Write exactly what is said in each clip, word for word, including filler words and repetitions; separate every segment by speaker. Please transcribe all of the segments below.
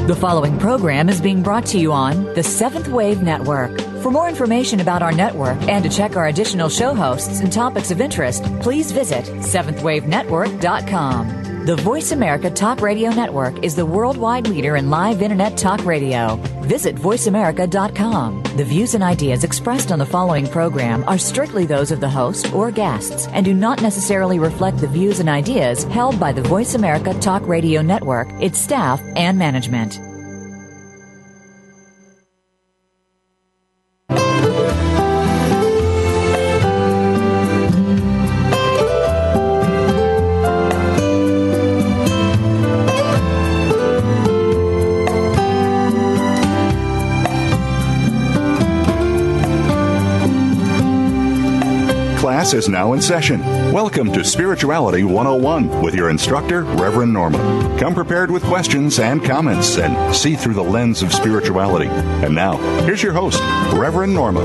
Speaker 1: The following program is being brought to you on the Seventh Wave Network. For more information about our network and to check our additional show hosts and topics of interest, please visit seventh wave network dot com. The Voice America Talk Radio Network is the worldwide leader in live Internet talk radio. Visit voice america dot com. The views and ideas expressed on the following program are strictly those of the host or guests and do not necessarily reflect the views and ideas held by the Voice America Talk Radio Network, its staff, and management.
Speaker 2: Class is now in session. Welcome to Spirituality one oh one with your instructor, Reverend Norma. Come prepared with questions and comments and see through the lens of spirituality. And now, here's your host, Reverend Norma.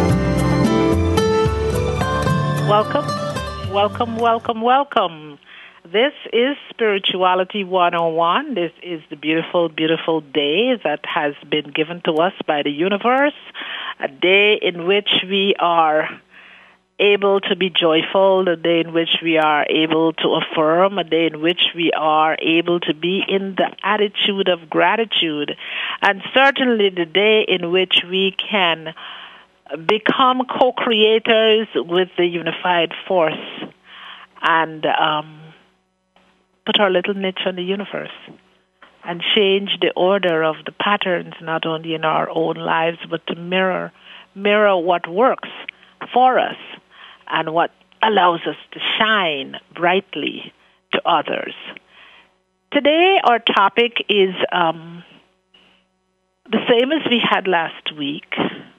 Speaker 3: Welcome, welcome, welcome, welcome. This is Spirituality one oh one. This is the beautiful, beautiful day that has been given to us by the universe, a day in which we are able to be joyful, a day in which we are able to affirm, a day in which we are able to be in the attitude of gratitude, and certainly the day in which we can become co-creators with the unified force and um, put our little niche on the universe and change the order of the patterns, not only in our own lives, but to mirror, mirror what works for us and what allows us to shine brightly to others. Today, our topic is um, the same as we had last week,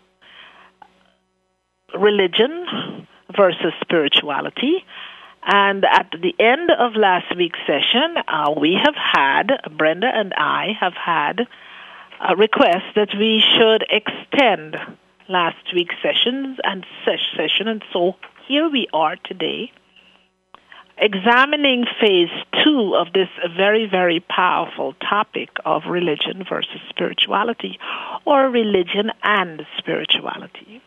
Speaker 3: religion versus spirituality. And at the end of last week's session, uh, we have had, Brenda and I have had a request that we should extend last week's sessions and session, and so here we are today, examining phase two of this very, very powerful topic of religion versus spirituality, or religion and spirituality.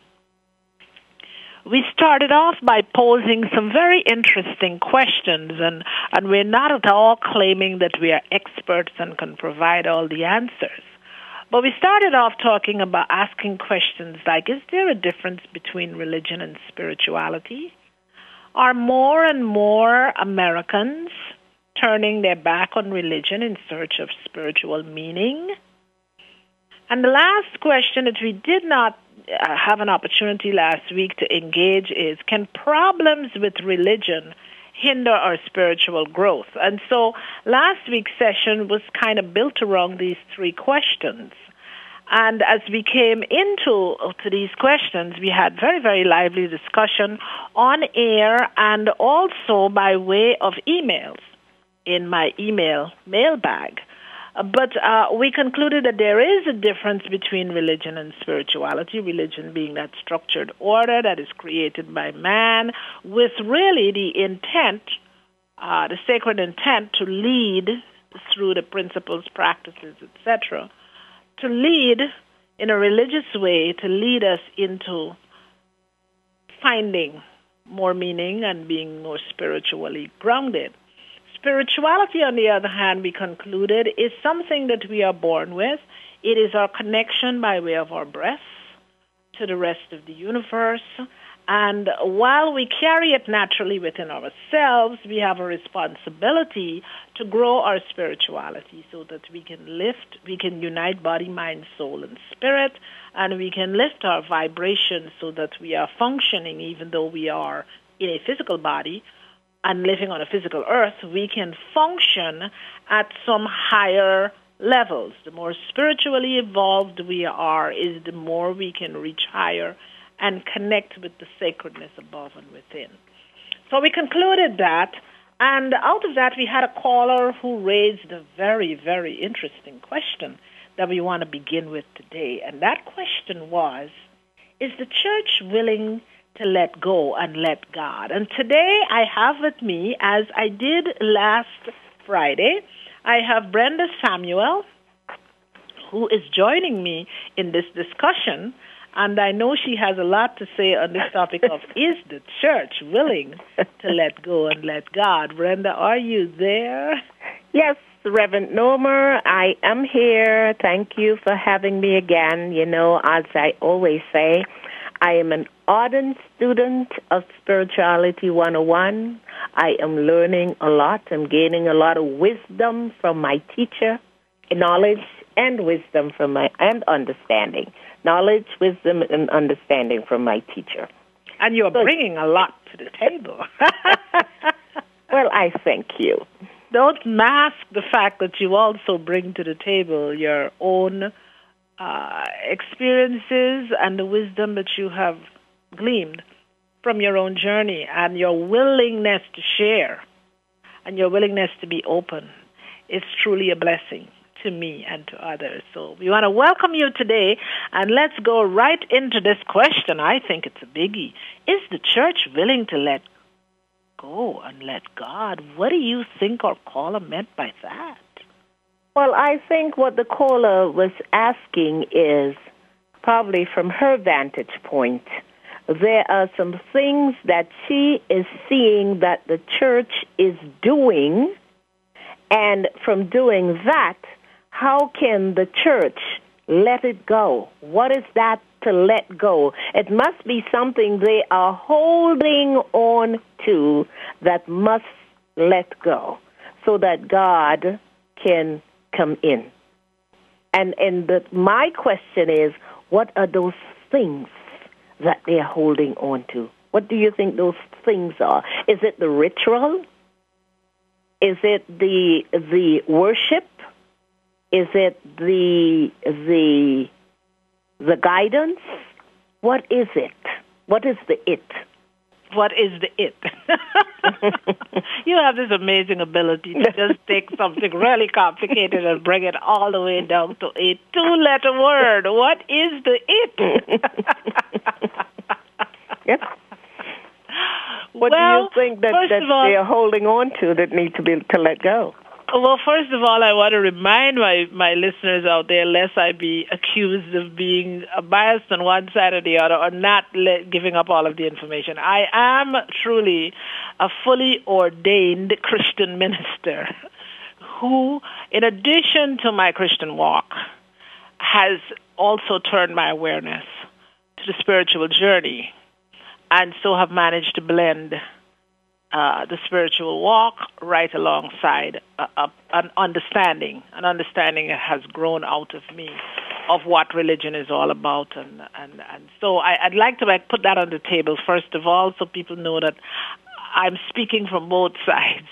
Speaker 3: We started off by posing some very interesting questions, and, and we're not at all claiming that we are experts and can provide all the answers. But we started off talking about asking questions like, is there a difference between religion and spirituality? Are more and more Americans turning their back on religion in search of spiritual meaning? And the last question that we did not uh, have an opportunity last week to engage is, can problems with religion hinder our spiritual growth? And so last week's session was kind of built around these three questions. And as we came into to these questions, we had very, very lively discussion on air and also by way of emails in my email mailbag. But uh, we concluded that there is a difference between religion and spirituality, religion being that structured order that is created by man with really the intent, uh, the sacred intent to lead through the principles, practices, et cetera, to lead in a religious way, to lead us into finding more meaning and being more spiritually grounded. Spirituality, on the other hand, we concluded, is something that we are born with. It is our connection by way of our breath to the rest of the universe. And while we carry it naturally within ourselves, we have a responsibility to grow our spirituality so that we can lift, we can unite body, mind, soul, and spirit, and we can lift our vibration so that we are functioning even though we are in a physical body and living on a physical earth, we can function at some higher levels. The more spiritually evolved we are, is the more we can reach higher and connect with the sacredness above and within. So we concluded that, and out of that we had a caller who raised a very, very interesting question that we want to begin with today. And that question was, is the church willing to let go and let God? And today I have with me, as I did last Friday, I have Brenda Samuel, who is joining me in this discussion. And I know she has a lot to say on this topic of, is the church willing to let go and let God? Brenda, are you there?
Speaker 4: Yes, Reverend Norma, I am here. Thank you for having me again. You know, as I always say, I am an ardent student of Spirituality one oh one. I am learning a lot. I'm gaining a lot of wisdom from my teacher, knowledge and wisdom from my, and understanding. Knowledge, wisdom, and understanding from my teacher.
Speaker 3: And you're so, bringing a lot to the table.
Speaker 4: Well, I thank you.
Speaker 3: Don't mask the fact that you also bring to the table your own uh, experiences and the wisdom that you have gleaned from your own journey, and your willingness to share and your willingness to be open is truly a blessing to me and to others. So we want to welcome you today, and let's go right into this question. I think it's a biggie. Is the church willing to let go and let God? What do you think our caller meant by that?
Speaker 4: Well, I think what the caller was asking is, probably from her vantage point, there are some things that she is seeing that the church is doing, and from doing that, how can the church let it go? What is that to let go? It must be something they are holding on to that must let go so that God can come in. And and the, my question is, what are those things that they are holding on to? What do you think those things are? Is it the ritual? Is it the the worship? Is it the the the guidance? What is it? What is the it?
Speaker 3: What is the it? You have this amazing ability to just take something really complicated and bring it all the way down to a two-letter word. What is the it?
Speaker 4: Yep. What
Speaker 3: well,
Speaker 4: do you think that, that all, they are holding on to that need to be to let go?
Speaker 3: Well, first of all, I want to remind my, my listeners out there, lest I be accused of being biased on one side or the other or not let, giving up all of the information. I am truly a fully ordained Christian minister who, in addition to my Christian walk, has also turned my awareness to the spiritual journey, and so have managed to blend Uh, the spiritual walk right alongside uh, uh, an understanding. An understanding has grown out of me of what religion is all about. And, and, and so I, I'd like to like, put that on the table, first of all, so people know that I'm speaking from both sides.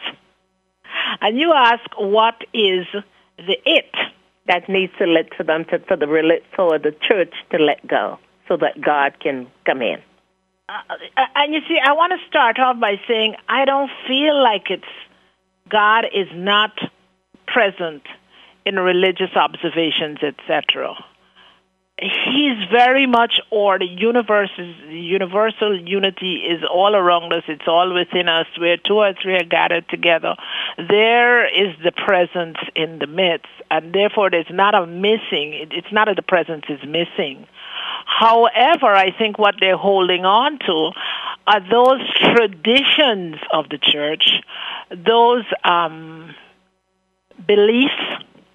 Speaker 3: And you ask, what is the it?
Speaker 4: That needs to let for them to, for the for the church to let go so that God can come in.
Speaker 3: Uh, and you see, I want to start off by saying I don't feel like it's God is not present in religious observations, et cetera. He's very much, or the universe is, the universal unity is all around us. It's all within us. Where two or three are gathered together, there is the presence in the midst, and therefore there's not a missing. It's not that the presence is missing. However, I think what they're holding on to are those traditions of the church, those um, beliefs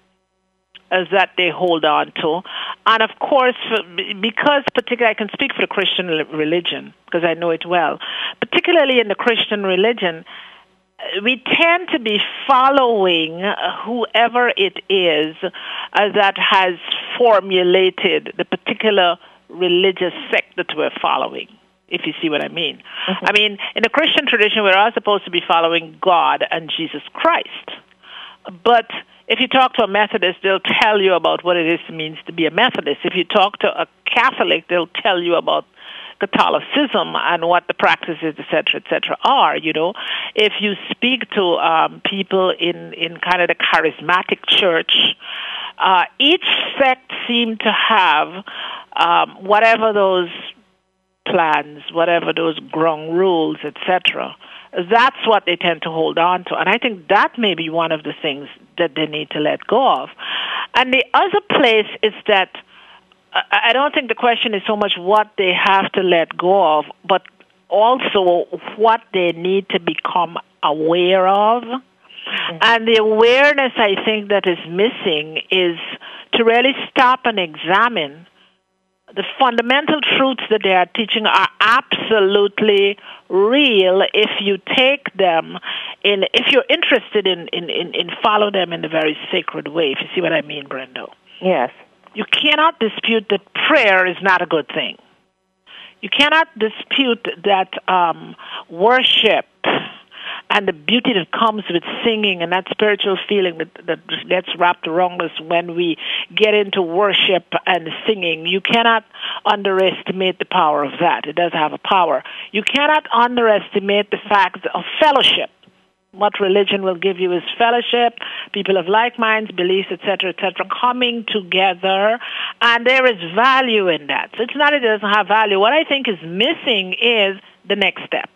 Speaker 3: uh, that they hold on to. And of course, because particularly, I can speak for the Christian religion, because I know it well, particularly in the Christian religion, we tend to be following whoever it is uh, that has formulated the particular religious sect that we're following, if you see what I mean. Mm-hmm. I mean, in the Christian tradition, we're all supposed to be following God and Jesus Christ. But if you talk to a Methodist, they'll tell you about what it is it means to be a Methodist. If you talk to a Catholic, they'll tell you about Catholicism and what the practices, et cetera, et cetera, are, you know. If you speak to um, people in, in kind of the charismatic church, uh, each sect seem to have um, whatever those plans, whatever those ground rules, et cetera. That's what they tend to hold on to. And I think that may be one of the things that they need to let go of. And the other place is that I don't think the question is so much what they have to let go of, but also what they need to become aware of. Mm-hmm. And the awareness, I think, that is missing is to really stop and examine the fundamental truths that they are teaching are absolutely real if you take them in, if you're interested in, in, in, in follow them in a very sacred way, if you see what I mean, Brendo.
Speaker 4: Yes.
Speaker 3: You cannot dispute that prayer is not a good thing. You cannot dispute that um, worship and the beauty that comes with singing and that spiritual feeling that, that gets wrapped around us when we get into worship and singing. You cannot underestimate the power of that. It does have a power. You cannot underestimate the fact of fellowship. What religion will give you is fellowship, people of like minds, beliefs, et cetera, et cetera, coming together, and there is value in that. So it's not that it doesn't have value. What I think is missing is the next step.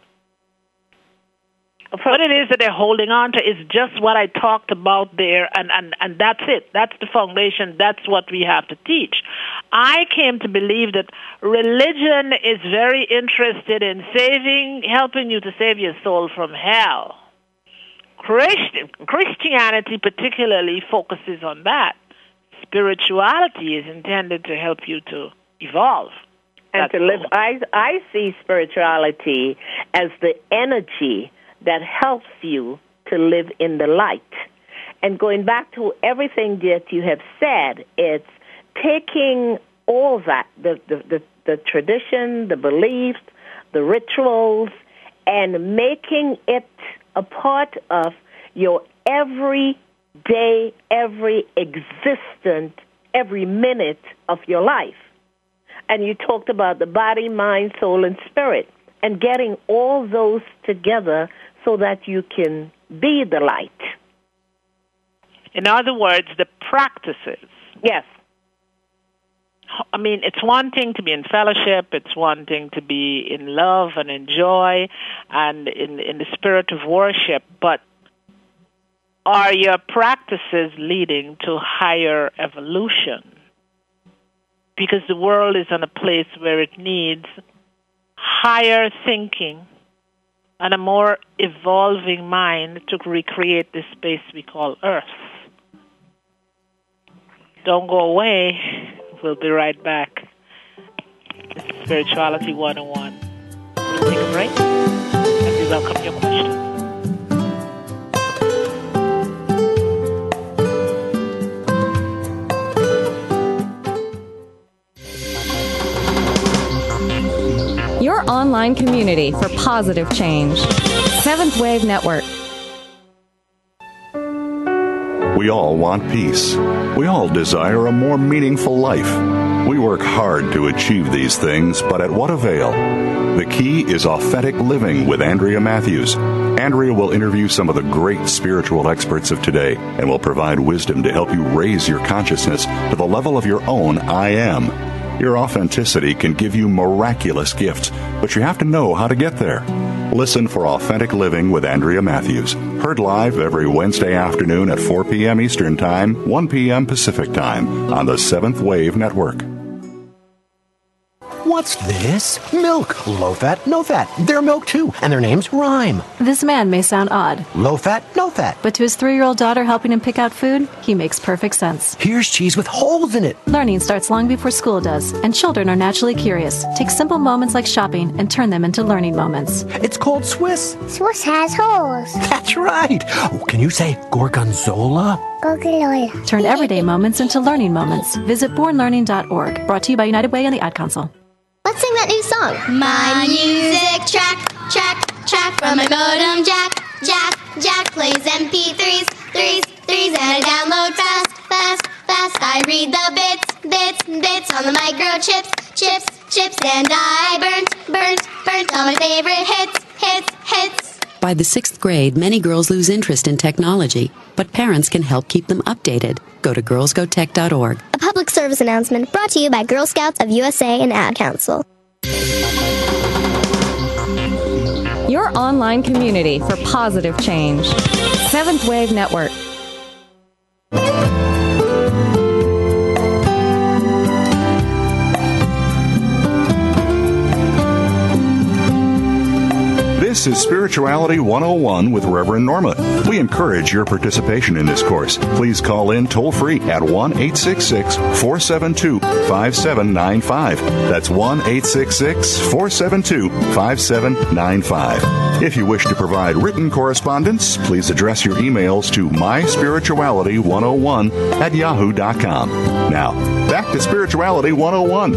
Speaker 3: What it is that they're holding on to is just what I talked about there, and, and, and that's it. That's the foundation. That's what we have to teach. I came to believe that religion is very interested in saving, helping you to save your soul from hell. Christian, Christianity particularly focuses on that. Spirituality is intended to help you to evolve.
Speaker 4: And That's to live. I, I see spirituality as the energy that helps you to live in the light. And going back to everything that you have said, it's taking all that, the, the, the, the tradition, the beliefs, the rituals, and making it a part of your every day, every existent, every minute of your life. And you talked about the body, mind, soul, and spirit, and getting all those together so that you can be the light.
Speaker 3: In other words, the practices.
Speaker 4: Yes.
Speaker 3: I mean, it's one thing to be in fellowship, it's one thing to be in love and in joy and in, in the spirit of worship, but are your practices leading to higher evolution? Because the world is in a place where it needs higher thinking and a more evolving mind to recreate this space we call Earth. Don't go away. We'll be right back. This is Spirituality one oh one. We'll take a break and we welcome your questions.
Speaker 5: Your online community for positive change. Seventh Wave Network.
Speaker 2: We all want peace. We all desire a more meaningful life. We work hard to achieve these things, but at what avail? The key is authentic living with Andrea Matthews. Andrea will interview some of the great spiritual experts of today and will provide wisdom to help you raise your consciousness to the level of your own I am. Your authenticity can give you miraculous gifts, but you have to know how to get there. Listen for Authentic Living with Andrea Matthews. Heard live every Wednesday afternoon at four p.m. Eastern Time, one p.m. Pacific Time on the Seventh Wave Network.
Speaker 6: What's this? Milk. Low fat, no fat. Their milk too, and their names rhyme.
Speaker 7: This man may sound odd.
Speaker 6: Low fat, no fat.
Speaker 7: But to his three-year-old daughter helping him pick out food, he makes perfect sense.
Speaker 6: Here's cheese with holes in it.
Speaker 7: Learning starts long before school does, and children are naturally curious. Take simple moments like shopping and turn them into learning moments.
Speaker 6: It's called Swiss.
Speaker 8: Swiss has holes.
Speaker 6: That's right. Oh, can you say gorgonzola?
Speaker 8: Gorgonzola.
Speaker 7: Turn everyday moments into learning moments. Visit born learning dot org. Brought to you by United Way and the Ad Council.
Speaker 8: Let's sing that new song. My music track, track, track from my modem jack, jack, jack plays M P threes, threes, threes, and I download fast, fast, fast. I read the bits, bits, bits on the microchips, chips, chips, and I burnt, burnt, burnt all my favorite hits, hits, hits.
Speaker 9: By the sixth grade, many girls lose interest in technology, but parents can help keep them updated. Go to girls go tech dot org.
Speaker 8: A public service announcement brought to you by Girl Scouts of U S A and Ad Council.
Speaker 5: Your online community for positive change. Seventh Wave Network.
Speaker 2: This is Spirituality one oh one with Reverend Norma. We encourage your participation in this course. Please call in toll-free at one eight six six, four seven two, five seven nine five. That's one eight six six, four seven two, five seven nine five. If you wish to provide written correspondence, please address your emails to my spirituality one oh one at yahoo dot com. Now, back to Spirituality one oh one.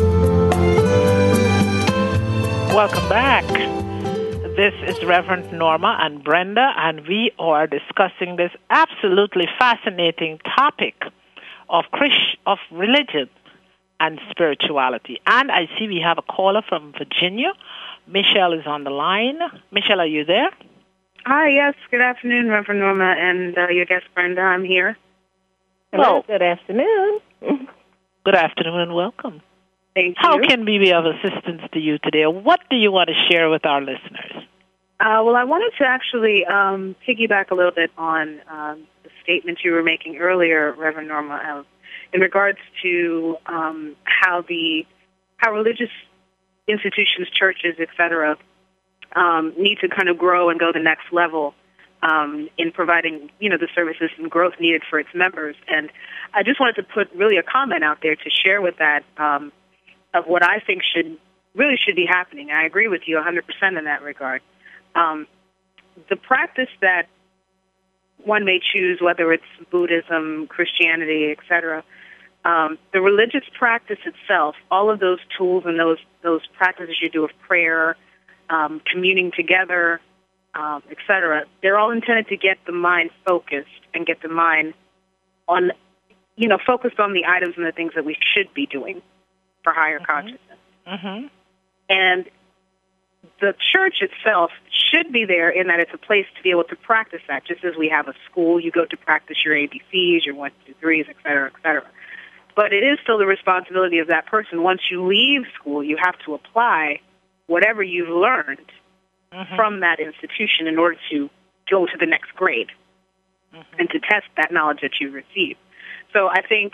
Speaker 3: Welcome back. This is Reverend Norma and Brenda, and we are discussing this absolutely fascinating topic of Christ, of religion and spirituality. And I see we have a caller from Virginia. Michelle is on the line. Michelle, are you there?
Speaker 10: Hi, yes. Good afternoon, Reverend Norma, and uh, your guest, Brenda. I'm here.
Speaker 4: Hello. Good afternoon.
Speaker 3: Good afternoon and welcome.
Speaker 10: Thank you.
Speaker 3: How can we be of assistance to you today? What do you want to share with our listeners?
Speaker 10: Uh, well, I wanted to actually um, piggyback a little bit on um, the statement you were making earlier, Reverend Norma, uh, in regards to um, how the how religious institutions, churches, et cetera, um, need to kind of grow and go the next level um, in providing, you know, the services and growth needed for its members. And I just wanted to put really a comment out there to share with that. Um, of what I think should really should be happening. I agree with you one hundred percent in that regard. Um, the practice that one may choose, whether it's Buddhism, Christianity, et cetera, um, the religious practice itself, all of those tools and those those practices you do of prayer, um, communing together, um, et cetera, they're all intended to get the mind focused and get the mind on, you know, focused on the items and the things that we should be doing for higher mm-hmm. consciousness.
Speaker 3: Mm-hmm.
Speaker 10: And the church itself should be there in that it's a place to be able to practice that, just as we have a school. You go to practice your A B Cs, your one, two, threes, et cetera, et cetera. But it is still the responsibility of that person. Once you leave school, you have to apply whatever you've learned mm-hmm. from that institution in order to go to the next grade mm-hmm. and to test that knowledge that you've received. So I think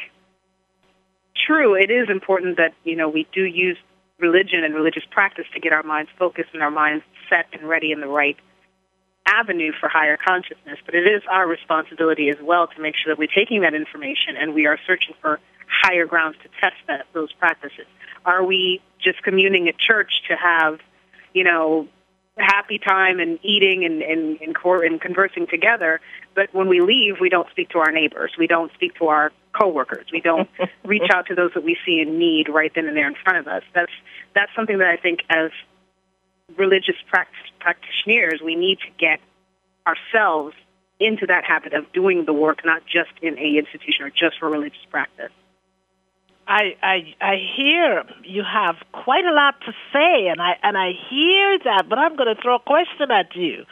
Speaker 10: true, it is important that, you know, we do use religion and religious practice to get our minds focused and our minds set and ready in the right avenue for higher consciousness. But it is our responsibility as well to make sure that we're taking that information and we are searching for higher grounds to test that, those practices. Are we just communing at church to have, you know, happy time and eating and, and, and, cor- and conversing together, but when we leave, we don't speak to our neighbors. We don't speak to our coworkers. We don't reach out to those that we see in need right then and there in front of us. That's that's something that I think as religious pract- practitioners, we need to get ourselves into that habit of doing the work, not just in a institution or just for religious practice.
Speaker 3: I, I I hear you have quite a lot to say, and I and I hear that, but I'm going to throw a question at you.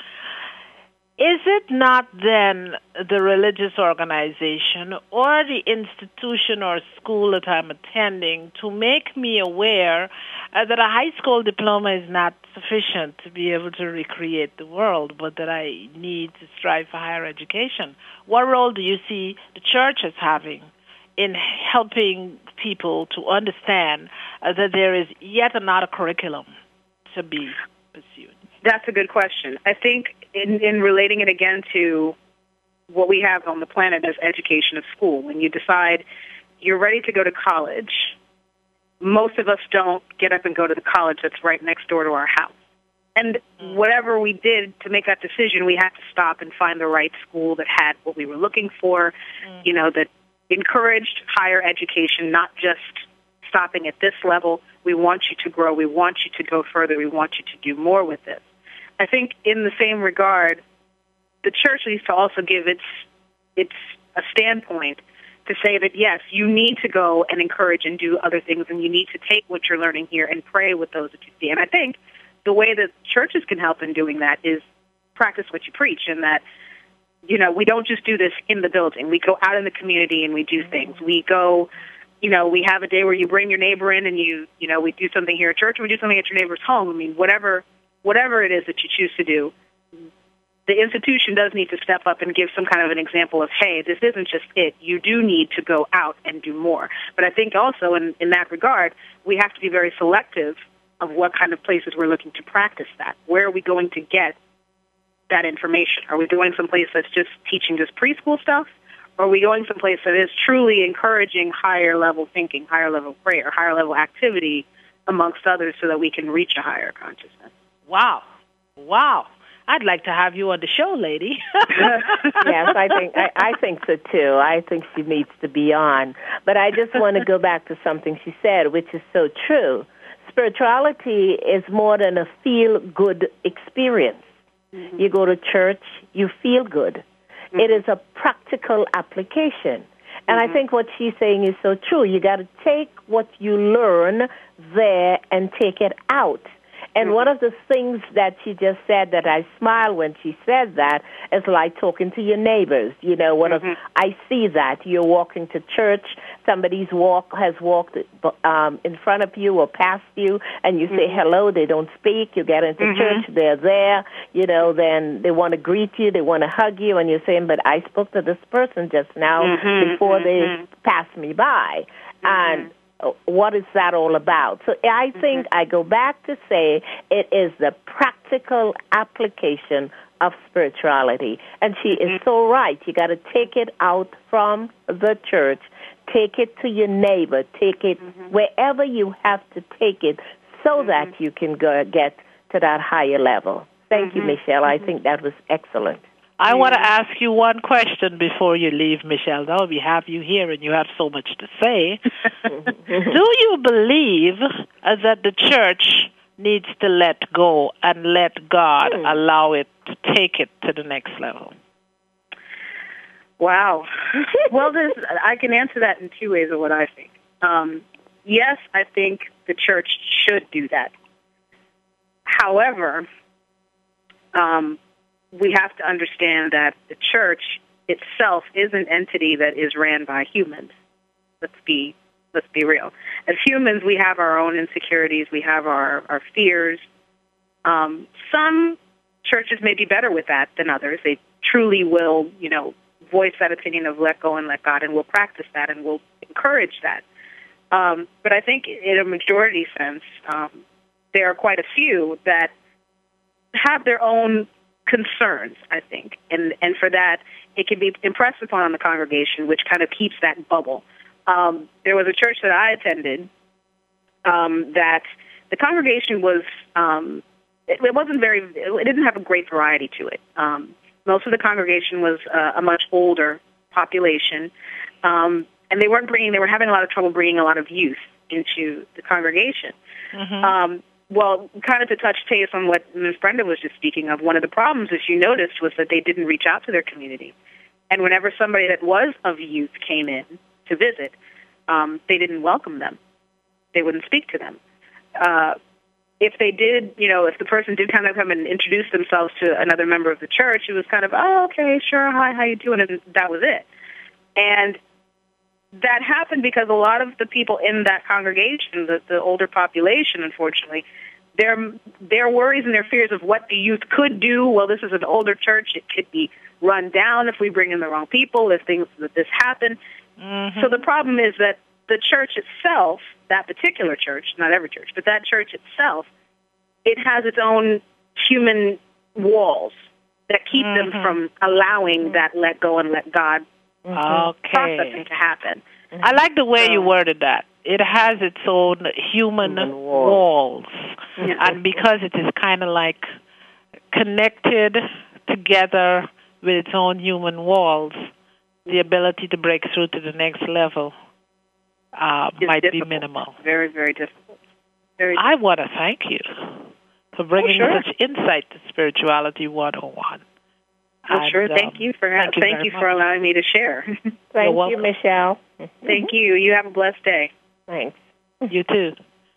Speaker 3: Is it not then the religious organization or the institution or school that I'm attending to make me aware uh, that a high school diploma is not sufficient to be able to recreate the world, but that I need to strive for higher education? What role do you see the church as having in helping people to understand uh, that there is yet another curriculum to be pursued?
Speaker 10: That's a good question. I think in, in relating it again to what we have on the planet as education of school, when you decide you're ready to go to college, most of us don't get up and go to the college that's right next door to our house. And whatever we did to make that decision, we had to stop and find the right school that had what we were looking for, mm. you know, that encouraged higher education, not just stopping at this level. We want you to grow. We want you to go further. We want you to do more with this. I think in the same regard, the church needs to also give its its a standpoint to say that, yes, you need to go and encourage and do other things, and you need to take what you're learning here and pray with those that you see. And I think the way that churches can help in doing that is practice what you preach, and that, you know, we don't just do this in the building. We go out in the community and we do things. We go, you know, we have a day where you bring your neighbor in and you, you know, we do something here at church and we do something at your neighbor's home. I mean, whatever, whatever it is that you choose to do, the institution does need to step up and give some kind of an example of, hey, this isn't just it. You do need to go out and do more. But I think also in, in that regard, we have to be very selective of what kind of places we're looking to practice that. Where are we going to get that information? Are we going someplace that's just teaching just preschool stuff? Or are we going someplace that is truly encouraging higher level thinking, higher level prayer, higher level activity amongst others so that we can reach a higher consciousness?
Speaker 3: Wow. Wow. I'd like to have you on the show, lady.
Speaker 4: Yes, I think I, I think so too. I think she needs to be on. But I just want to go back to something she said, which is so true. Spirituality is more than a feel-good experience. Mm-hmm. You go to church, you feel good. Mm-hmm. It is a practical application. And mm-hmm. I think what she's saying is so true. You got to take what you learn there and take it out. And one of the things that she just said that I smile when she said that is like talking to your neighbors. You know, one mm-hmm. of I see that you're walking to church, somebody's walk has walked um, in front of you or past you, and you mm-hmm. say hello. They don't speak. You get into mm-hmm. church, they're there. You know, then they want to greet you, they want to hug you, and you're saying, "But I spoke to this person just now mm-hmm. before mm-hmm. they passed me by," mm-hmm. and what is that all about? So I think mm-hmm. I go back to say it is the practical application of spirituality. And she mm-hmm. is so right. You got to take it out from the church, take it to your neighbor, take it mm-hmm. wherever you have to take it so mm-hmm. that you can go get to that higher level. Thank mm-hmm. you, Michelle. I think that was excellent.
Speaker 3: I want to ask you one question before you leave, Michelle. Now we have you here and you have so much to say. Do you believe uh, that the church needs to let go and let God mm. allow it to take it to the next level?
Speaker 10: Wow. Well, there's, I can answer that in two ways of what I think. Um, yes, I think the church should do that. However, um, we have to understand that the church itself is an entity that is ran by humans. Let's be let's be real. As humans, we have our own insecurities. We have our, our fears. Um, some churches may be better with that than others. They truly will, you know, voice that opinion of let go and let God, and will practice that and will encourage that. Um, but I think in a majority sense, um, there are quite a few that have their own concerns, I think, and and for that, it can be impressed upon the congregation, which kind of keeps that bubble. Um, there was a church that I attended um, that the congregation was, um, it, it wasn't very, it didn't have a great variety to it. Um, most of the congregation was uh, a much older population, um, and they weren't bringing, they were having a lot of trouble bringing a lot of youth into the congregation. Mm-hmm. Um, Well, kind of to touch base on what Miz Brenda was just speaking of, one of the problems, as you noticed, was that they didn't reach out to their community. And whenever somebody that was of youth came in to visit, um, they didn't welcome them. They wouldn't speak to them. Uh, if they did, you know, if the person did kind of come and introduce themselves to another member of the church, it was kind of, oh, okay, sure, hi, how you doing? And that was it. And that happened because a lot of the people in that congregation, the, the older population, unfortunately, their their worries and their fears of what the youth could do. Well, this is an older church; it could be run down if we bring in the wrong people. If things that this happen, mm-hmm. so the problem is that the church itself, that particular church, not every church, but that church itself, it has its own human walls that keep mm-hmm. them from allowing mm-hmm. that let go and let God. Mm-hmm.
Speaker 3: Okay.
Speaker 10: Processing to happen.
Speaker 3: Mm-hmm. I like the way so, you worded that. It has its own human, human walls. walls. Yeah. And because it is kind of like connected together with its own human walls, the ability to break through to the next level uh, might
Speaker 10: difficult.
Speaker 3: be minimal.
Speaker 10: Very, very difficult. Very
Speaker 3: I
Speaker 10: difficult.
Speaker 3: want to thank you for bringing
Speaker 10: oh, sure.
Speaker 3: such insight to Spirituality one oh one.
Speaker 10: Well,
Speaker 3: and,
Speaker 10: sure.
Speaker 3: Um,
Speaker 10: thank you for
Speaker 3: thank you,
Speaker 10: thank you for allowing me to share.
Speaker 4: Thank you, Michelle.
Speaker 10: Thank you. You have a blessed day.
Speaker 4: Thanks.
Speaker 3: You too.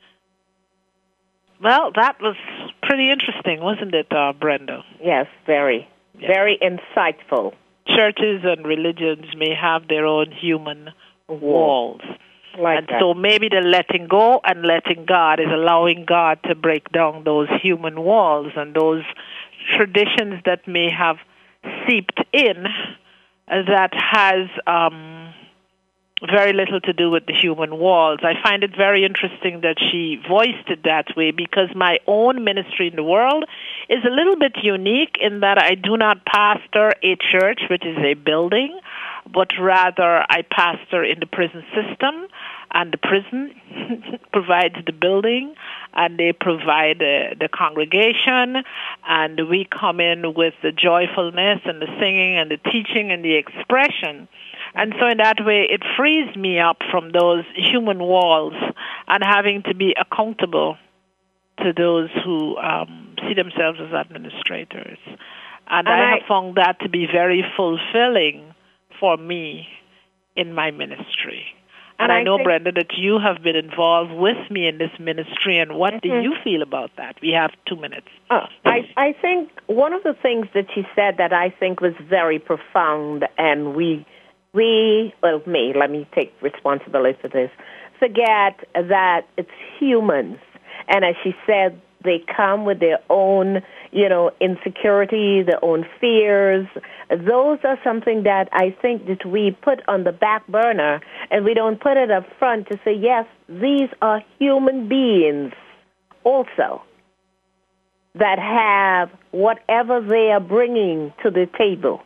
Speaker 3: Well, that was pretty interesting, wasn't it, uh, Brenda?
Speaker 4: Yes, very, yeah. very insightful.
Speaker 3: Churches and religions may have their own human walls.
Speaker 4: Like
Speaker 3: and
Speaker 4: that.
Speaker 3: so maybe the letting go and letting God is allowing God to break down those human walls and those traditions that may have seeped in that has um, very little to do with the human walls. I find it very interesting that she voiced it that way, because my own ministry in the world is a little bit unique in that I do not pastor a church, which is a building, but rather I pastor in the prison system, and the prison provides the building, and they provide uh, the congregation, and we come in with the joyfulness and the singing and the teaching and the expression. And so in that way, it frees me up from those human walls and having to be accountable to those who um, see themselves as administrators. And, and I, I have found that to be very fulfilling for me in my ministry. And, and I, I know, Brenda, that you have been involved with me in this ministry, and what mm-hmm. do you feel about that? We have two minutes.
Speaker 4: Oh, I, I think one of the things that she said that I think was very profound, and we, we, well, me, let me take responsibility for this, forget that it's humans. And as she said, they come with their own, you know, insecurity, their own fears. Those are something that I think that we put on the back burner, and we don't put it up front to say, yes, these are human beings also that have whatever they are bringing to the table.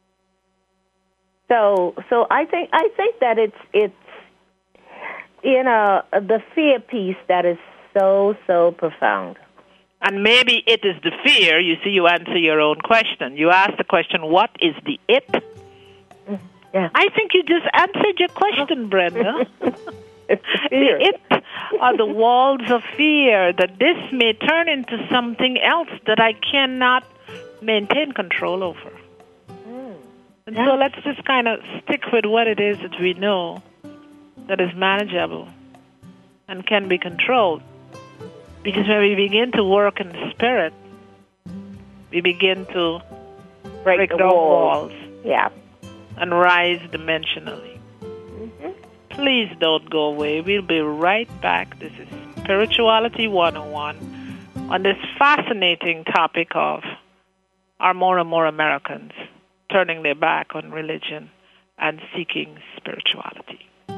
Speaker 4: So, so I think I think that it's it's you know the fear piece that is so so profound.
Speaker 3: And maybe it is the fear. You see, you answer your own question. You ask the question, what is the it?
Speaker 4: Yeah.
Speaker 3: I think you just answered your question, Brenda.
Speaker 4: It's the fear.
Speaker 3: The it are the walls of fear, that this may turn into something else that I cannot maintain control over.
Speaker 4: Mm.
Speaker 3: And
Speaker 4: yeah.
Speaker 3: so let's just kind of stick with what it is that we know that is manageable and can be controlled. Because when we begin to work in the spirit, we begin to
Speaker 4: break,
Speaker 3: break
Speaker 4: the
Speaker 3: down
Speaker 4: walls.
Speaker 3: walls
Speaker 4: Yeah.
Speaker 3: and rise dimensionally.
Speaker 4: Mm-hmm.
Speaker 3: Please don't go away. We'll be right back. This is Spirituality one oh one on this fascinating topic of are more and more Americans turning their back on religion and seeking spirituality.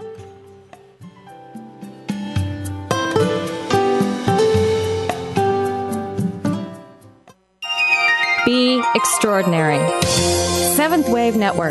Speaker 5: Be extraordinary. Seventh Wave Network.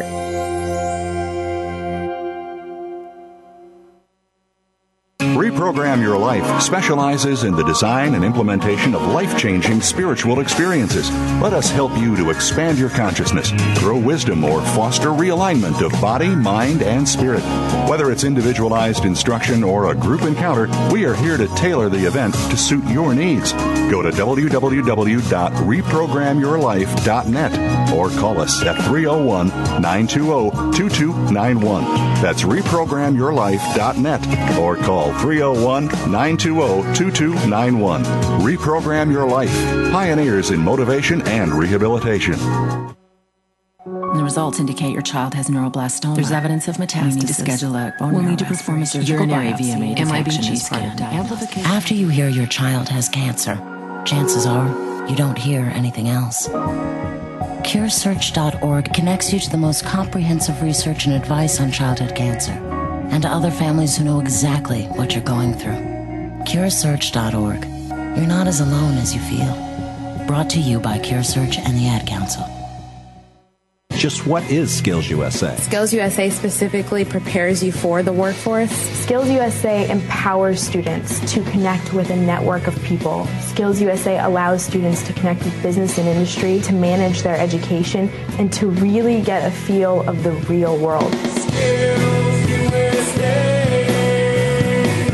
Speaker 2: Reprogram Your Life specializes in the design and implementation of life-changing spiritual experiences. Let us help you to expand your consciousness, grow wisdom, or foster realignment of body, mind, and spirit. Whether it's individualized instruction or a group encounter, we are here to tailor the event to suit your needs. Go to w w w dot reprogram your life dot net or call us at three oh one, nine two oh, two two nine one. That's reprogram your life dot net or call three oh one, nine two oh, two two nine one. Reprogram Your Life. Pioneers in motivation and rehabilitation.
Speaker 11: The results indicate your child has neuroblastoma. There's evidence of metastasis. We need to schedule a bone We'll need to perform a surgical biopsy. M I B G scan.
Speaker 12: After you hear your child has cancer, chances are you don't hear anything else. Cure Search dot org connects you to the most comprehensive research and advice on childhood cancer, and to other families who know exactly what you're going through. Cure Search dot org. You're not as alone as you feel. Brought to you by Cure Search and the Ad Council.
Speaker 13: Just what is Skills U S A?
Speaker 14: Skills U S A specifically prepares you for the workforce.
Speaker 15: Skills U S A empowers students to connect with a network of people. Skills U S A allows students to connect with business and industry, to manage their education, and to really get a feel of the real world.
Speaker 16: Skills U S A,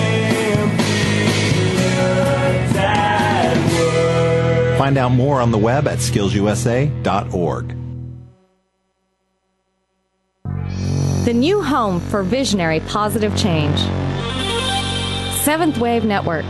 Speaker 16: champions at work.
Speaker 13: Find out more on the web at skills u s a dot org.
Speaker 5: The new home for visionary positive change. Seventh Wave Network.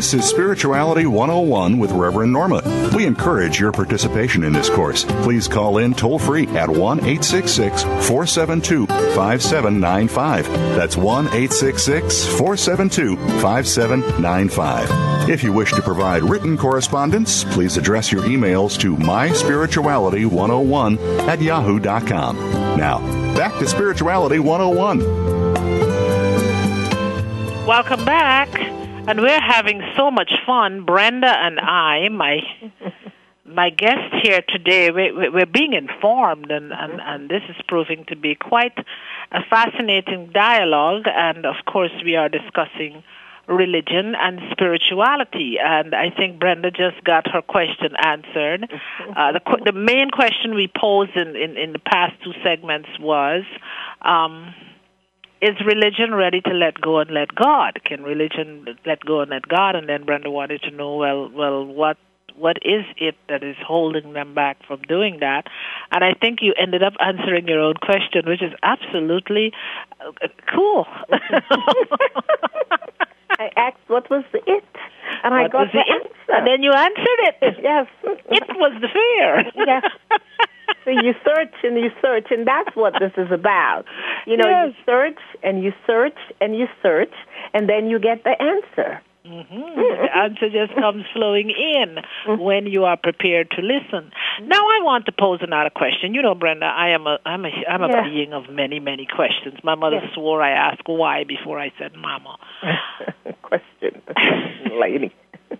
Speaker 2: This is Spirituality one oh one with Reverend Norma. We encourage your participation in this course. Please call in toll-free at one eight six six, four seven two, five seven nine five. That's one eight six six, four seven two, five seven nine five. If you wish to provide written correspondence, please address your emails to my spirituality one oh one at yahoo dot com. Now, back to Spirituality one oh one.
Speaker 3: Welcome back. And we're having so much fun, Brenda and I, my my guest here today. We, we're being informed, and, and, and this is proving to be quite a fascinating dialogue. And, of course, we are discussing religion and spirituality. And I think Brenda just got her question answered. Uh, the, the main question we posed in, in, in the past two segments was... Um, Is religion ready to let go and let God? Can religion let go and let God? And then Brenda wanted to know, well, well, what what is it that is holding them back from doing that? And I think you ended up answering your own question, which is absolutely uh, cool.
Speaker 4: I asked what was the it, and I
Speaker 3: what
Speaker 4: got the,
Speaker 3: the
Speaker 4: answer.
Speaker 3: It? And then you answered it.
Speaker 4: Yes.
Speaker 3: It was the fear.
Speaker 4: Yes. So you search and you search, and that's what this is about. You know, yes. you search and you search and you search, and then you get the answer.
Speaker 3: Mm-hmm. The answer just comes flowing in when you are prepared to listen. Now I want to pose another question. You know, Brenda, I am a I'm a I'm a yeah. being of many many questions. My mother yeah. swore I asked why before I said mama.
Speaker 4: Question, lady.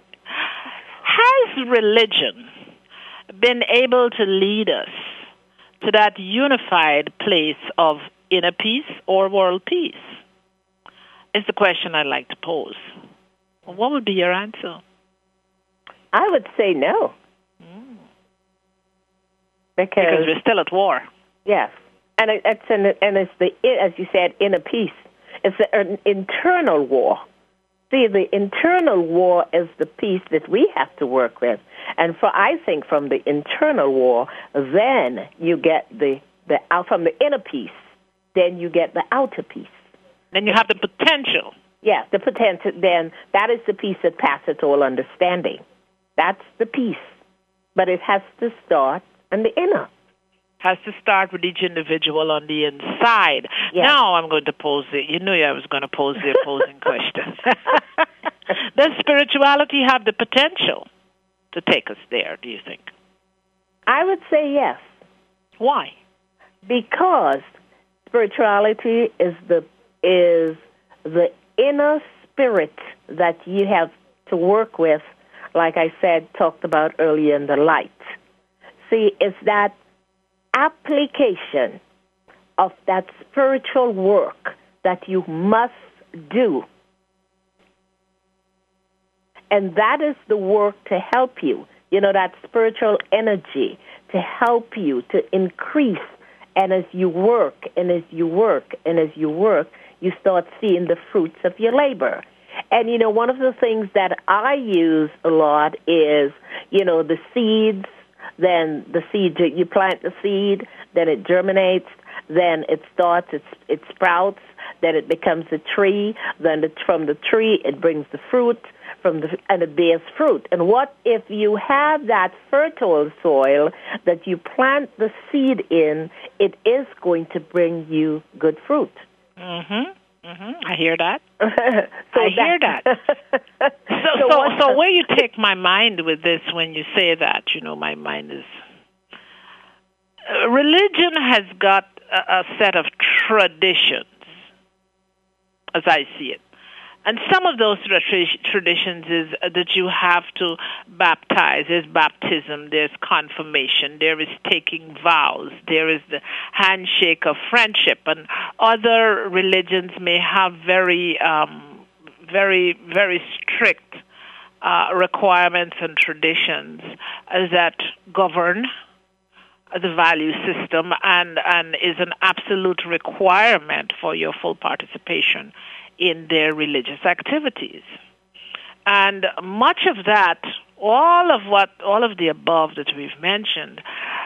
Speaker 3: Has religion been able to lead us to that unified place of inner peace or world peace? Is the question I'd like to pose. Well, what would be your answer?
Speaker 4: I would say no.
Speaker 3: Mm.
Speaker 4: Because,
Speaker 3: because we're still at war.
Speaker 4: Yes. And it, it's an, and it's the, as you said, inner peace. It's an internal war. See, the internal war is the peace that we have to work with. And for I think from the internal war, then you get the, the out from the inner peace, then you get the outer peace.
Speaker 3: Then you have the potential.
Speaker 4: Yes, the potential. Then that is the peace that passeth all understanding. That's the peace. But it has to start in the inner.
Speaker 3: Has to start with each individual on the inside. Yes. Now I'm going to pose it. You knew I was going to pose the opposing question. Does spirituality have the potential to take us there, do you think?
Speaker 4: I would say yes.
Speaker 3: Why?
Speaker 4: Because spirituality is the is the inner spirit that you have to work with, like I said, talked about earlier in the light. See, it's that application of that spiritual work that you must do. And that is the work to help you, you know, that spiritual energy to help you to increase. And as you work, and as you work, and as you work, you start seeing the fruits of your labor. And, you know, one of the things that I use a lot is, you know, the seeds. Then the seed, you plant the seed, then it germinates, then it starts, it, it sprouts, then it becomes a tree, then it, from the tree it brings the fruit, from the, and it bears fruit. And what if you have that fertile soil that you plant the seed in, it is going to bring you good fruit.
Speaker 3: Mm-hmm. Mm-hmm. I hear that.
Speaker 4: so
Speaker 3: I hear that. so, so, so, so where you take my mind with this when you say that, you know, my mind is... Uh, religion has got a, a set of traditions, as I see it. And some of those tra- traditions is that you have to baptize. There's baptism, there's confirmation, there is taking vows, there is the handshake of friendship. And other religions may have very, um, very, very strict uh, requirements and traditions that govern the value system and, and is an absolute requirement for your full participation in their religious activities. And much of that, all of what, all of the above that we've mentioned,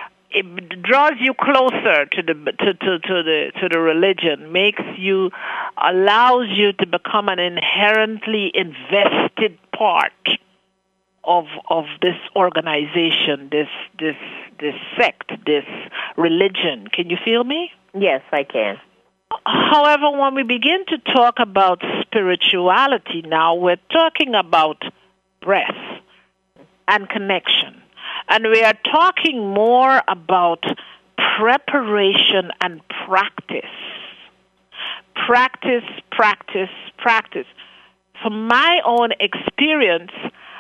Speaker 3: it draws you closer to the to, to, to the to the religion, makes you allows you to become an inherently invested part of of this organization, this this this sect, this religion. Can you feel me?
Speaker 4: Yes, I can.
Speaker 3: However, when we begin to talk about spirituality now, we're talking about breath and connection. And we are talking more about preparation and practice. Practice, practice, practice. From my own experience,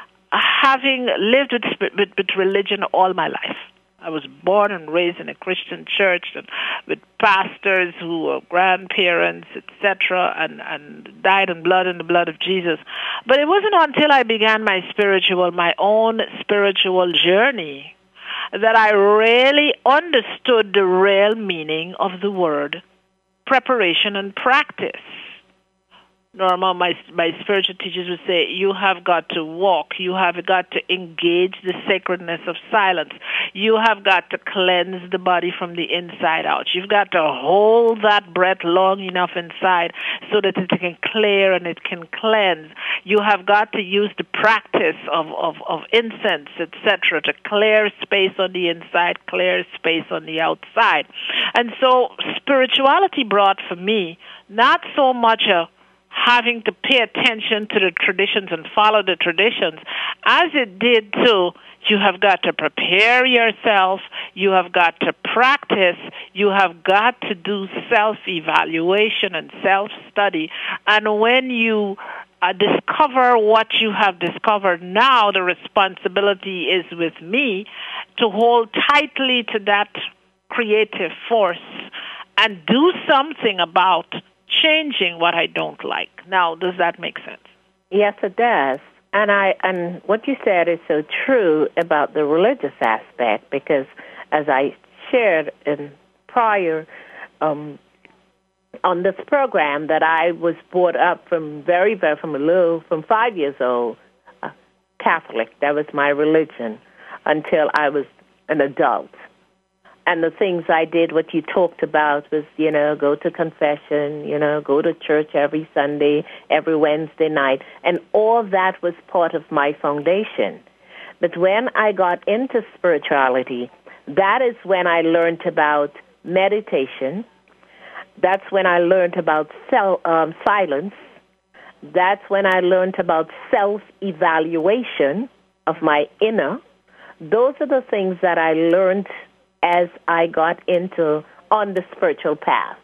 Speaker 3: having lived with, with, with religion all my life, I was born and raised in a Christian church and with pastors who were grandparents, et cetera, and, and died in blood in the blood of Jesus. But it wasn't until I began my spiritual, my own spiritual journey, that I really understood the real meaning of the word preparation and practice. Normal, my my spiritual teachers would say, you have got to walk. You have got to engage the sacredness of silence. You have got to cleanse the body from the inside out. You've got to hold that breath long enough inside so that it can clear and it can cleanse. You have got to use the practice of, of, of incense, et cetera, to clear space on the inside, clear space on the outside. And so spirituality brought for me not so much a having to pay attention to the traditions and follow the traditions, as it did too, you have got to prepare yourself, you have got to practice, you have got to do self-evaluation and self-study. And when you uh, discover what you have discovered now, the responsibility is with me to hold tightly to that creative force and do something about changing what I don't like. Now, does that make sense?
Speaker 4: Yes, it does. And I and what you said is so true about the religious aspect, because as I shared in prior um, on this program, that I was brought up from very, very from a little, from five years old, uh, Catholic. That was my religion until I was an adult. And the things I did, what you talked about was, you know, go to confession, you know, go to church every Sunday, every Wednesday night. And all that was part of my foundation. But when I got into spirituality, that is when I learned about meditation. That's when I learned about self, um, silence. That's when I learned about self-evaluation of my inner. Those are the things that I learned as I got into on the spiritual path.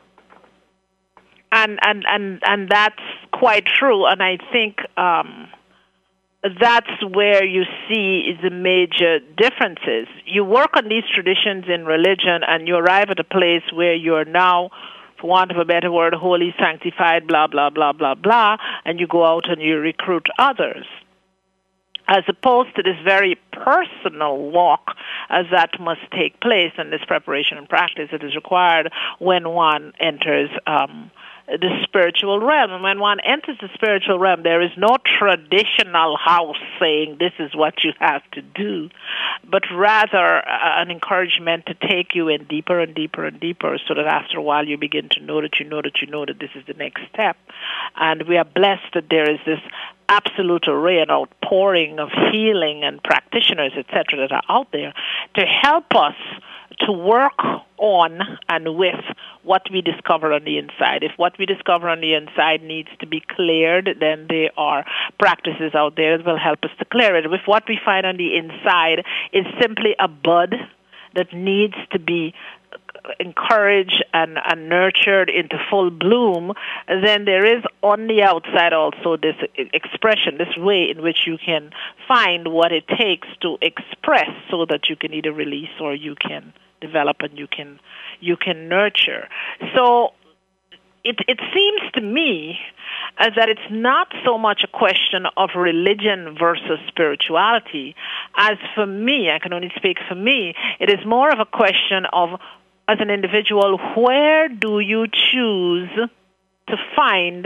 Speaker 3: And and, and, and that's quite true, and I think um, that's where you see the major differences. You work on these traditions in religion, and you arrive at a place where you're now, for want of a better word, holy, sanctified, blah, blah, blah, blah, blah, and you go out and you recruit others, as opposed to this very personal walk as that must take place, and this preparation and practice that is required when one enters um, the spiritual realm. And when one enters the spiritual realm, there is no traditional house saying this is what you have to do, but rather uh, an encouragement to take you in deeper and deeper and deeper, so that after a while you begin to know that you know that you know that this is the next step. And we are blessed that there is this absolute array and outpouring of healing and practitioners, et cetera, that are out there to help us to work on and with what we discover on the inside. If what we discover on the inside needs to be cleared, then there are practices out there that will help us to clear it. If what we find on the inside is simply a bud that needs to be encouraged and, and nurtured into full bloom, then there is on the outside also this expression, this way in which you can find what it takes to express, so that you can either release or you can develop and you can you can nurture. So it it seems to me as that it's not so much a question of religion versus spirituality, as for me, I can only speak for me, it is more of a question of, as an individual, where do you choose to find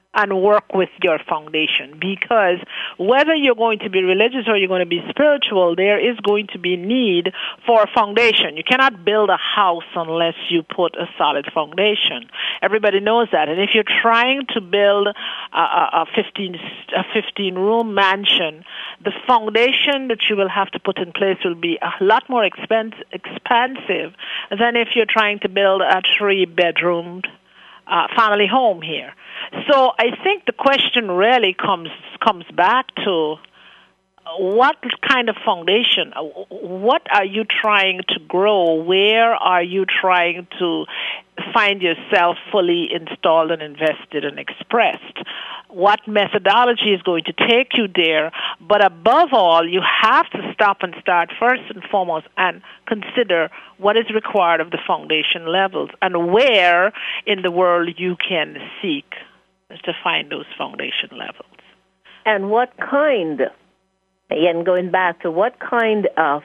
Speaker 3: and work with your foundation, because whether you're going to be religious or you're going to be spiritual, there is going to be need for a foundation. You cannot build a house unless you put a solid foundation. Everybody knows that. And if you're trying to build a, a, a fifteen a fifteen room mansion, the foundation that you will have to put in place will be a lot more expense, expensive than if you're trying to build a three bedroom uh, family home here. So I think the question really comes comes back to what kind of foundation, what are you trying to grow? Where are you trying to find yourself fully installed and invested and expressed? What methodology is going to take you there? But above all, you have to stop and start first and foremost and consider what is required of the foundation levels and where in the world you can seek to find those foundation levels.
Speaker 4: And what kind, again, going back to what kind of,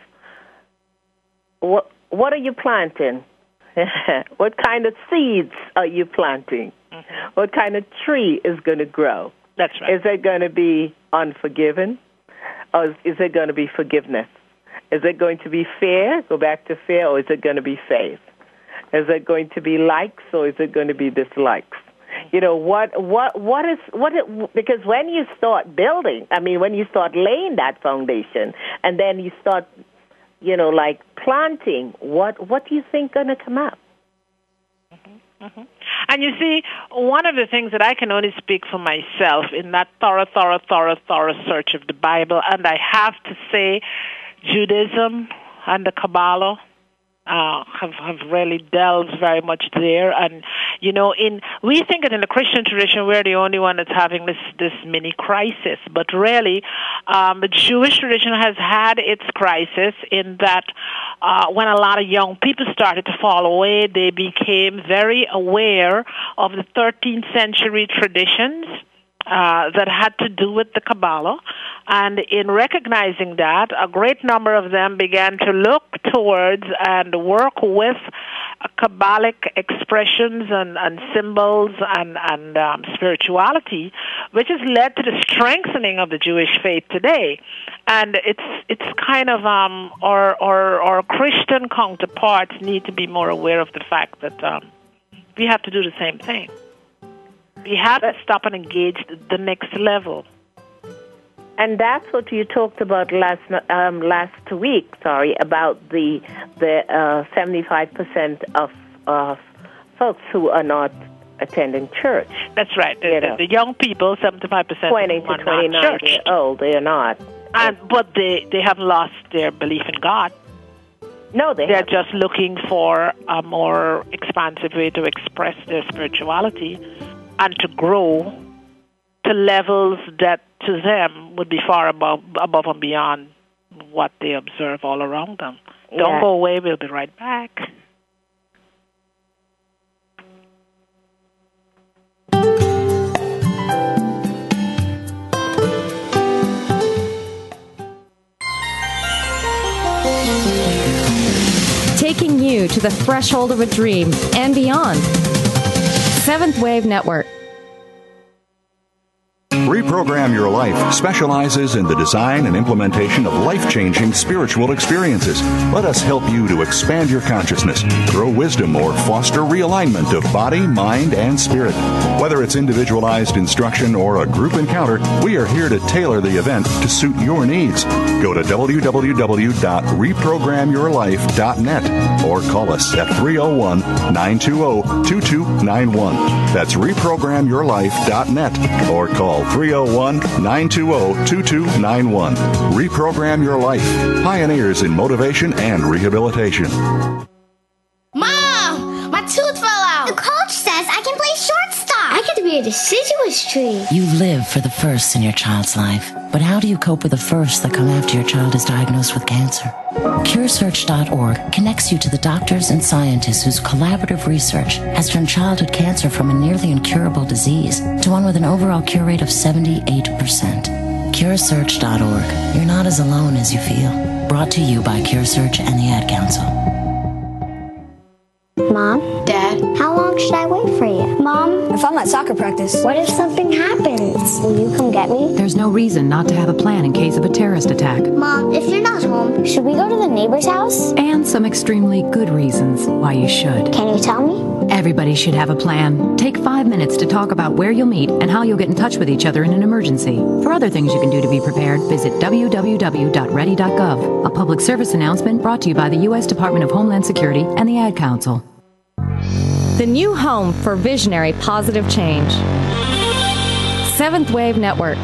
Speaker 4: what, what are you planting? What kind of seeds are you planting? Mm-hmm. What kind of tree is going to grow?
Speaker 3: That's right.
Speaker 4: Is it going to be unforgiven, or is it going to be forgiveness? Is it going to be fear? Go back to fear, or is it going to be faith? Is it going to be likes, or is it going to be dislikes? You know, what, what, what is, what, it, because when you start building, I mean, when you start laying that foundation, and then you start, you know, like planting, what, what do you think going to come up?
Speaker 3: Mm-hmm, mm-hmm. And you see, one of the things that I can only speak for myself in that thorough, thorough, thorough, thorough search of the Bible, and I have to say Judaism and the Kabbalah, Uh, have have really delved very much there. And, you know, in we think that in the Christian tradition we're the only one that's having this, this mini crisis. But really, um, the Jewish tradition has had its crisis in that uh, when a lot of young people started to fall away, they became very aware of the thirteenth century traditions Uh, that had to do with the Kabbalah. And in recognizing that, a great number of them began to look towards and work with uh, Kabbalic expressions and, and symbols and, and um, spirituality, which has led to the strengthening of the Jewish faith today. And it's it's kind of um, our, our, our Christian counterparts need to be more aware of the fact that um, we have to do the same thing. We have to stop and engage the next level.
Speaker 4: And that's what you talked about last um, last week, sorry, about the the uh, seventy-five percent of, of folks who are not attending church.
Speaker 3: That's right. The, the, the young people, seventy-five percent
Speaker 4: twenty to twenty-nine years old, they are not.
Speaker 3: And, but they, they have lost their belief in God.
Speaker 4: No, they
Speaker 3: They're
Speaker 4: haven't.
Speaker 3: just looking for a more expansive way to express their spirituality and to grow to levels that to them would be far above above and beyond what they observe all around them.
Speaker 4: Yeah.
Speaker 3: Don't go away, we'll be right back.
Speaker 5: Taking you to the threshold of a dream and beyond. Seventh Wave Network.
Speaker 2: Reprogram Your Life specializes in the design and implementation of life-changing spiritual experiences. Let us help you to expand your consciousness, grow wisdom, or foster realignment of body, mind, and spirit. Whether it's individualized instruction or a group encounter, we are here to tailor the event to suit your needs. Go to w w w dot reprogram your life dot net or call us at three oh one, nine two oh, two two nine one. That's reprogram your life dot net or call three oh one, nine two oh, two two nine one. Reprogram Your Life. Pioneers in motivation and rehabilitation.
Speaker 8: Mom! My tooth fell out! The coach says I can play shortstop! I get to be a deciduous tree!
Speaker 12: You live for the firsts in your child's life. But how do you cope with the firsts that come after your child is diagnosed with cancer? Cure Search dot org connects you to the doctors and scientists whose collaborative research has turned childhood cancer from a nearly incurable disease to one with an overall cure rate of seventy-eight percent. Cure Search dot org. You're not as alone as you feel. Brought to you by Cure Search and the Ad Council.
Speaker 8: Mom? Dad? How long should I wait for you? Mom?
Speaker 17: If I'm at soccer practice.
Speaker 8: What if something happens? Will you come get me?
Speaker 9: There's no reason not to have a plan in case of a terrorist attack.
Speaker 8: Mom, if you're not home, should we go to the neighbor's house?
Speaker 9: And some extremely good reasons why you should.
Speaker 8: Can you tell me?
Speaker 9: Everybody should have a plan. Take five minutes to talk about where you'll meet and how you'll get in touch with each other in an emergency. For other things you can do to be prepared, visit w w w dot ready dot gov. A public service announcement brought to you by the U S Department of Homeland Security and the Ad Council.
Speaker 5: The new home for visionary positive change. Seventh Wave Network.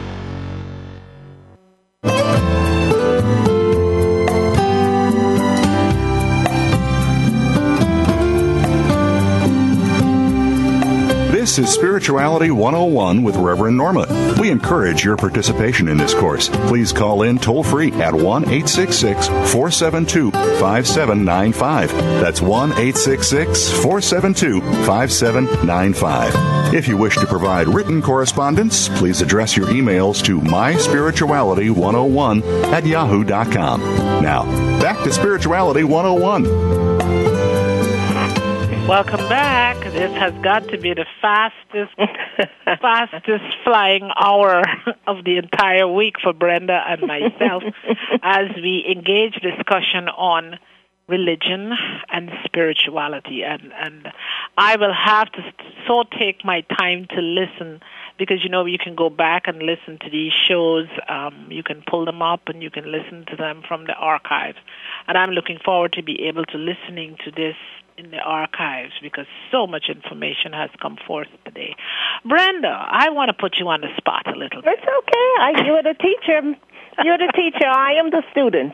Speaker 2: This is Spirituality one oh one with Reverend Norma. We encourage your participation in this course. Please call in toll-free at one eight six six, four seven two, five seven nine five. That's one eight six six, four seven two, five seven nine five. If you wish to provide written correspondence, please address your emails to my spirituality one oh one at yahoo dot com. Now, back to Spirituality one oh one.
Speaker 3: Welcome back. This has got to be the fastest, fastest flying hour of the entire week for Brenda and myself as we engage discussion on religion and spirituality. And, and I will have to so take my time to listen because, you know, you can go back and listen to these shows. Um, you can pull them up and you can listen to them from the archives. And I'm looking forward to be able to listening to this in the archives because so much information has come forth today. Brenda, I want to put you on the spot a little bit.
Speaker 4: It's okay. I, you're the teacher. You're the teacher. I am the student.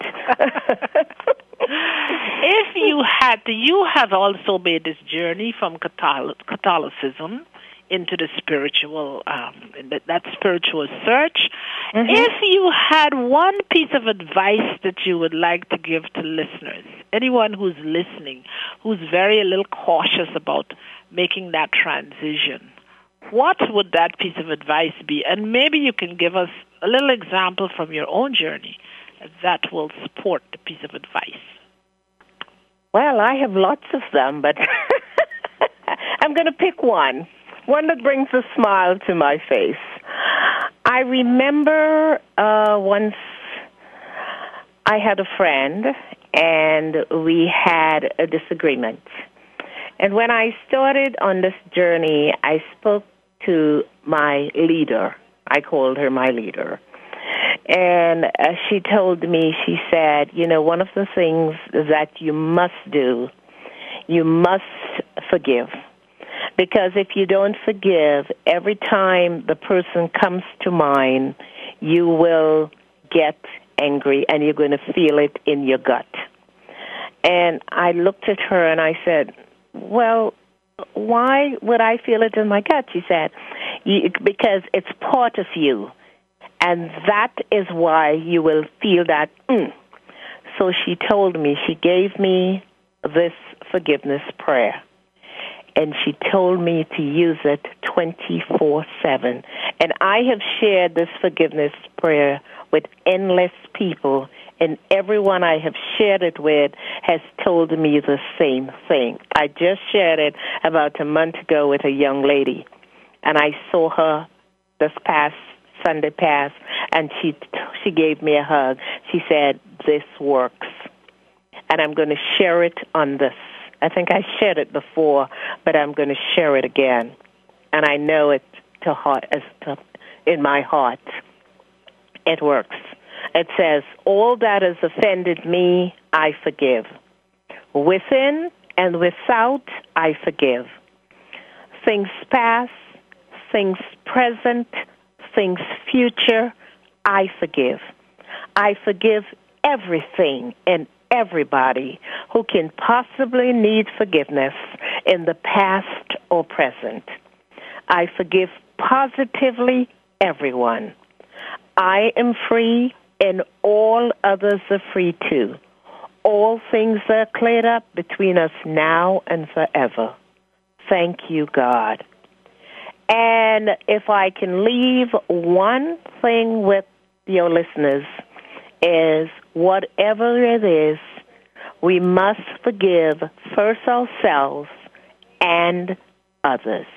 Speaker 3: If you had to, you have also made this journey from Catholic, Catholicism into the spiritual, um, that, that spiritual search. Mm-hmm. If you had one piece of advice that you would like to give to listeners, anyone who's listening, who's very a little cautious about making that transition, what would that piece of advice be? And maybe you can give us a little example from your own journey that will support the piece of advice.
Speaker 4: Well, I have lots of them, but I'm going to pick one. One that brings a smile to my face. I remember uh, once I had a friend, and we had a disagreement. And when I started on this journey, I spoke to my leader. I called her my leader. And uh, she told me, she said, you know, one of the things that you must do, you must forgive. Because if you don't forgive, every time the person comes to mind, you will get angry and you're going to feel it in your gut. And I looked at her and I said, well, why would I feel it in my gut? She said, because it's part of you. And that is why you will feel that. Mm. So she told me, she gave me this forgiveness prayer. And she told me to use it twenty-four seven. And I have shared this forgiveness prayer with endless people, and everyone I have shared it with has told me the same thing. I just shared it about a month ago with a young lady, and I saw her this past Sunday past, and she she gave me a hug. She said, this works, and I'm going to share it on this. I think I shared it before, but I'm going to share it again. And I know it to heart, as to, in my heart. It works. It says, all that has offended me, I forgive. Within and without, I forgive. Things past, things present, things future, I forgive. I forgive everything and everybody who can possibly need forgiveness in the past or present. I forgive positively everyone. I am free and all others are free too. All things are cleared up between us now and forever. Thank you, God. And if I can leave one thing with your listeners is whatever it is, we must forgive first ourselves and others.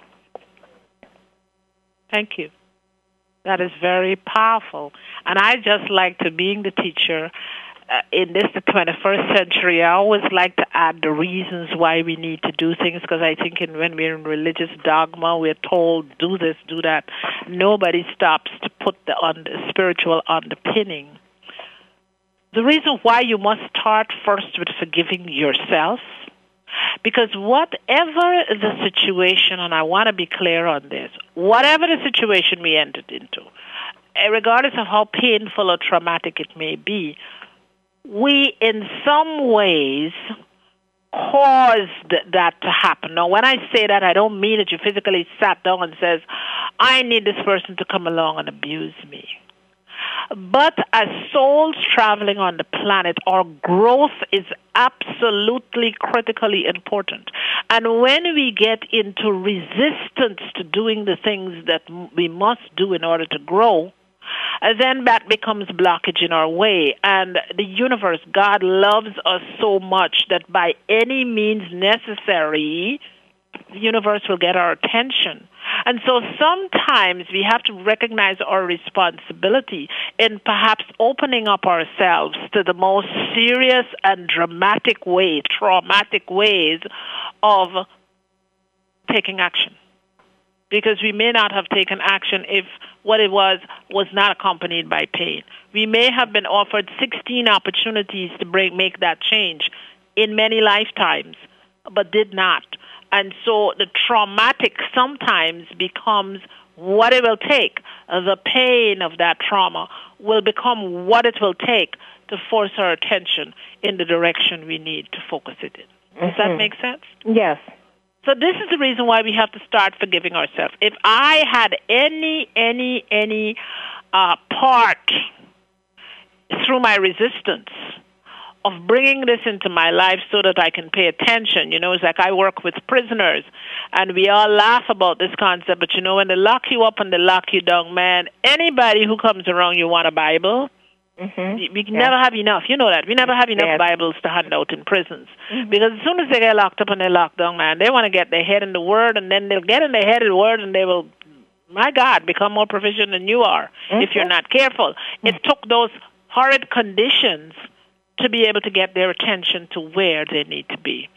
Speaker 3: Thank you. That is very powerful. And I just like to, being the teacher, uh, in this the twenty-first century, I always like to add the reasons why we need to do things, because I think in, when we're in religious dogma, we're told, do this, do that. Nobody stops to put the, on the spiritual underpinning. The reason why you must start first with forgiving yourself, because whatever the situation, and I want to be clear on this, whatever the situation we entered into, regardless of how painful or traumatic it may be, we in some ways caused that to happen. Now, when I say that, I don't mean that you physically sat down and says, I need this person to come along and abuse me. But as souls traveling on the planet, our growth is absolutely critically important. And when we get into resistance to doing the things that we must do in order to grow, then that becomes blockage in our way. And the universe, God loves us so much that by any means necessary, the universe will get our attention. And so sometimes we have to recognize our responsibility in perhaps opening up ourselves to the most serious and dramatic ways, traumatic ways of taking action. Because we may not have taken action if what it was was not accompanied by pain. We may have been offered sixteen opportunities to bring, make that change in many lifetimes, but did not. And so the traumatic sometimes becomes what it will take. The pain of that trauma will become what it will take to force our attention in the direction we need to focus it in. Does mm-hmm. that make sense?
Speaker 4: Yes.
Speaker 3: So this is the reason why we have to start forgiving ourselves. If I had any, any, any uh, part through my resistance of bringing this into my life so that I can pay attention. You know, it's like I work with prisoners, and we all laugh about this concept, but you know, when they lock you up and they lock you down, man, anybody who comes around you want a Bible. Mm-hmm. We can yes. never have enough. You know that. We never have enough yes. Bibles to hand out in prisons. Mm-hmm. Because as soon as they get locked up and they're locked down, man, they want to get their head in the Word, and then they'll get in their head in the Word, and they will, my God, become more proficient than you are mm-hmm. if you're not careful. Mm-hmm. It took those horrid conditions to be able to get their attention to where they need to be.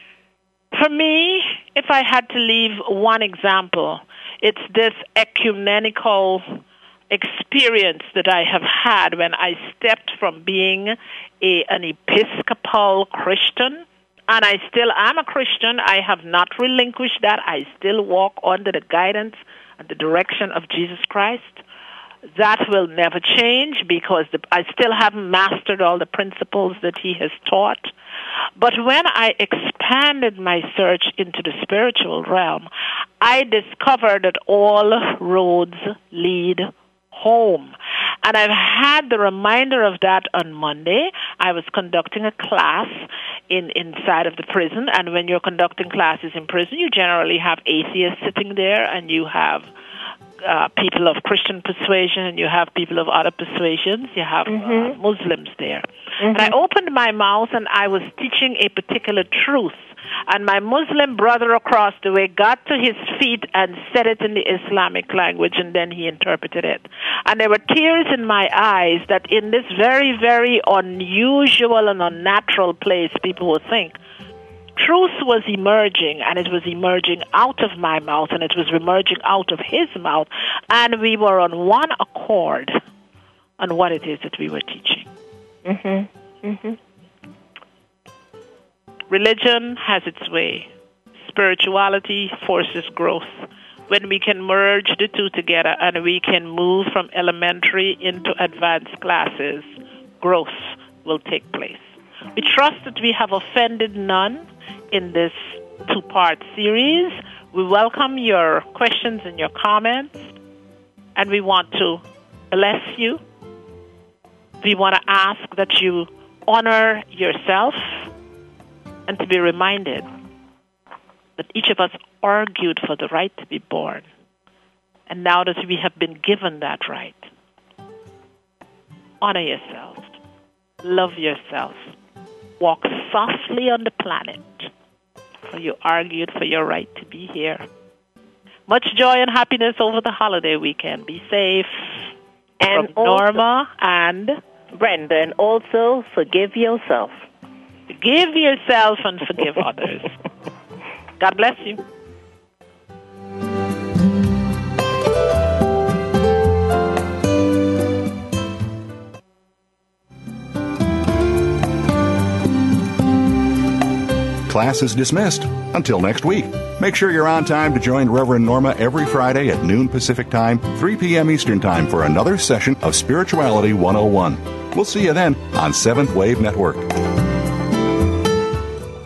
Speaker 3: For me, if I had to leave one example, it's this ecumenical experience that I have had when I stepped from being a, an Episcopal Christian, and I still am a Christian. I have not relinquished that. I still walk under the guidance and the direction of Jesus Christ. That will never change because the, I still haven't mastered all the principles that he has taught. But when I expanded my search into the spiritual realm, I discovered that all roads lead home. And I've had the reminder of that on Monday. I was conducting a class in inside of the prison, and when you're conducting classes in prison, you generally have atheists sitting there, and you have Uh, people of Christian persuasion, and you have people of other persuasions. You have mm-hmm. uh, Muslims there. Mm-hmm. And I opened my mouth, and I was teaching a particular truth. And my Muslim brother across the way got to his feet and said it in the Islamic language, and then he interpreted it. And there were tears in my eyes that in this very, very unusual and unnatural place, people would think, truth was emerging, and it was emerging out of my mouth, and it was emerging out of his mouth, and we were on one accord on what it is that we were teaching.
Speaker 4: Mm-hmm. Mm-hmm.
Speaker 3: Religion has its way. Spirituality forces growth. When we can merge the two together and we can move from elementary into advanced classes, growth will take place. We trust that we have offended none in this two-part series. We welcome your questions and your comments, and we want to bless you. We want to ask that you honor yourself and to be reminded that each of us argued for the right to be born. And now that we have been given that right, honor yourself, love yourself, walk softly on the planet, or you argued for your right to be here. Much joy and happiness over the holiday weekend. Be safe.
Speaker 4: And
Speaker 3: From Norma and
Speaker 4: Brenda, and also forgive yourself.
Speaker 3: Forgive yourself and forgive others. God bless you.
Speaker 2: Class is dismissed. Until next week. Make sure you're on time to join Reverend Norma every Friday at noon Pacific Time, three p.m. Eastern Time for another session of Spirituality one oh one. We'll see you then on Seventh Wave Network.